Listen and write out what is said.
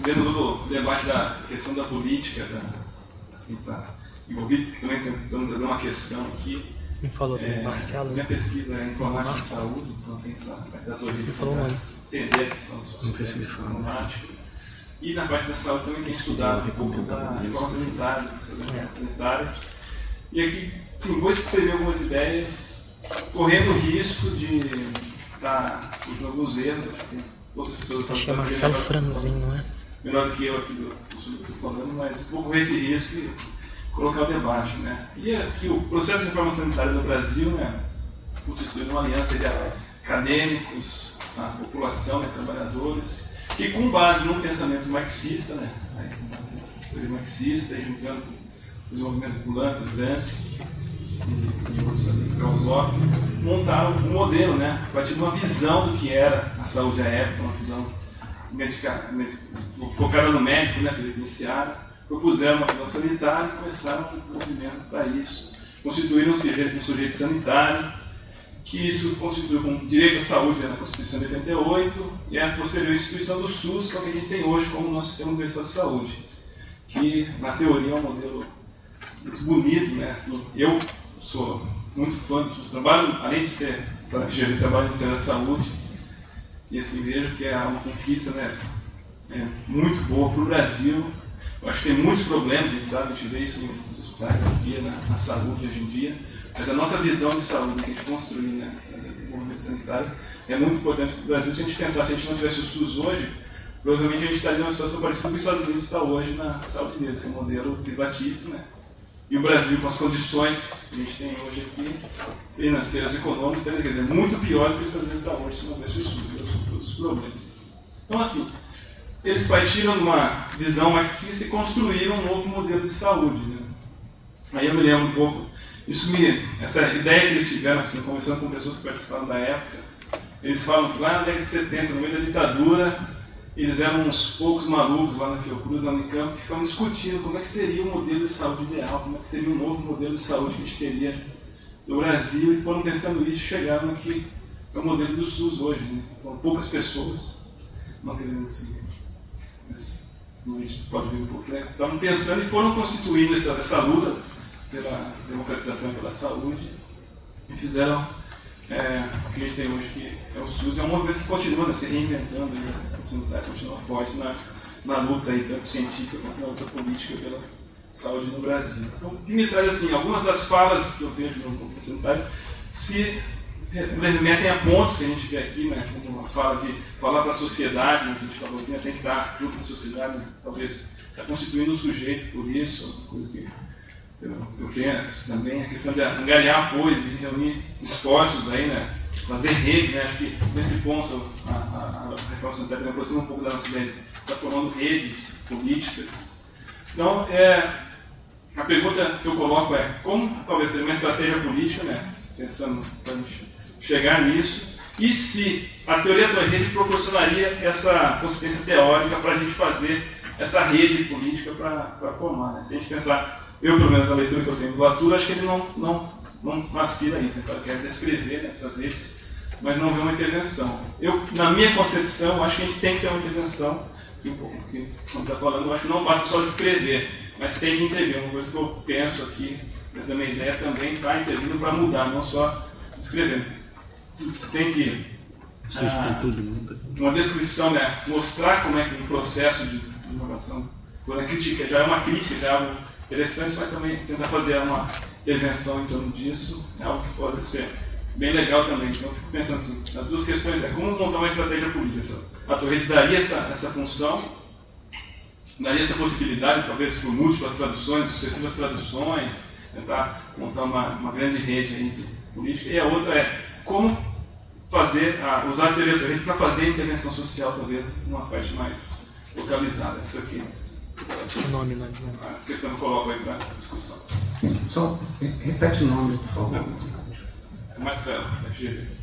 vendo todo o debate da questão da política, quem está envolvido, também tentando trazer uma questão aqui. Me falou do Marcelo. Minha pesquisa é informática e saúde, então tem essa teoria de entender a questão informática. E na parte da saúde também tem estudado um pouco da reforma sanitária, sanitária. E aqui, sim, vou escrever algumas ideias, correndo o risco de estar usando alguns erros. Acho que outras pessoas sabem. Chama Marcelo Franzinho, não é? Menor do que eu aqui do assunto que eu estou falando, mas vou correr esse risco e colocar o debate, né? E aqui o processo de reforma sanitária no Brasil, né, constitui uma aliança de acadêmicos, a população, né, trabalhadores, que com base num pensamento marxista, né, marxista, e juntando os movimentos Bulantas, Gramsci e outros filosóficos, montaram um modelo, né, a partir de uma visão do que era a saúde à época, uma visão focada no médico, né, que eles iniciaram, propuseram uma visão sanitária e começaram um movimento para isso. Constituíram um sujeito sanitário, que isso constituiu como direito à saúde na Constituição de 88 e a posterior instituição do SUS, que é o que a gente tem hoje como nosso sistema universal de saúde, que na teoria é um modelo muito bonito, né? Assim, eu sou muito fã do SUS, trabalho, além de ser trabalho no sistema da saúde, e assim, vejo que é uma conquista, né, muito boa para o Brasil. Eu acho que tem muitos problemas, a gente vê isso nos hospitais hoje em dia, na saúde hoje em dia, mas a nossa visão de saúde que a gente construiu, né, no movimento sanitário, é muito importante para o Brasil. Se a gente pensar, se a gente não tivesse o SUS hoje, provavelmente a gente estaria numa situação parecida com o que os Estados Unidos está hoje na saúde deles, que é um modelo privatista, né? E o Brasil, com as condições que a gente tem hoje aqui, financeiras, econômicas, quer dizer, muito pior do que os Estados Unidos está hoje, se não tivesse o SUS, todos os problemas. Então, assim, eles partiram de uma visão marxista e construíram um novo modelo de saúde, né? Aí eu me lembro um pouco, essa ideia que eles tiveram, assim, conversando com pessoas que participaram da época, eles falam que lá na década de 70, no meio da ditadura, eles eram uns poucos malucos lá na Fiocruz, na Unicamp, que ficavam discutindo como é que seria o modelo de saúde ideal, como é que seria o novo modelo de saúde que a gente teria no Brasil, e foram pensando nisso e chegaram no que é o modelo do SUS hoje, né? Então, poucas pessoas, não querendo assim, a gente pode ver um pouco, né? Estavam pensando e foram constituindo essa luta pela democratização e pela saúde e fizeram o que a gente tem hoje, que é o SUS. É um movimento que continua, né, se reinventando, né? A sanidade continua forte na luta aí, tanto científica quanto na luta política pela saúde no Brasil. Então, o que me traz, assim, algumas das falas que eu vejo no movimento sanitário se remetem a pontos que a gente vê aqui, né, como uma fala de falar para a sociedade, né, que a gente falou aqui, né, tem que estar junto com a sociedade, né, talvez está constituindo um sujeito por isso, uma coisa que eu penso também, a questão de angariar apoios e reunir esforços aí, né, fazer redes, né, acho que nesse ponto a reforma sanitária me aproxima um pouco da nossa ideia de estar formando redes políticas. Então, a pergunta que eu coloco é como talvez seja uma estratégia política, né, pensando para a gente chegar nisso, e se a teoria da rede proporcionaria essa consciência teórica para a gente fazer essa rede política para formar, né? Se a gente pensar, eu pelo menos na leitura que eu tenho do Latour, acho que ele não aspira a isso, né? Ele quer descrever essas redes, mas não vê uma intervenção. Na minha concepção, acho que a gente tem que ter uma intervenção, que quando está falando, eu acho que não basta só descrever, mas tem que intervir. Uma coisa que eu penso aqui, da minha ideia também, está intervindo para mudar, não só descrever. Você tem que uma descrição, né, mostrar como é que um processo de inovação, quando a crítica já é uma crítica, já é algo interessante, mas também tentar fazer uma intervenção em torno disso, é algo que pode ser bem legal também. Então eu fico pensando assim, as duas questões como montar uma estratégia política. A Torrente daria essa função, daria essa possibilidade, talvez por múltiplas traduções, sucessivas traduções, tentar montar uma grande rede aí de política. E a outra é como usar a teoria da rede para fazer a intervenção social, talvez, numa parte mais localizada. Isso aqui. O nome, né? A questão que eu coloco aí para discussão. Só repete o nome, por favor. Marcelo, FGV.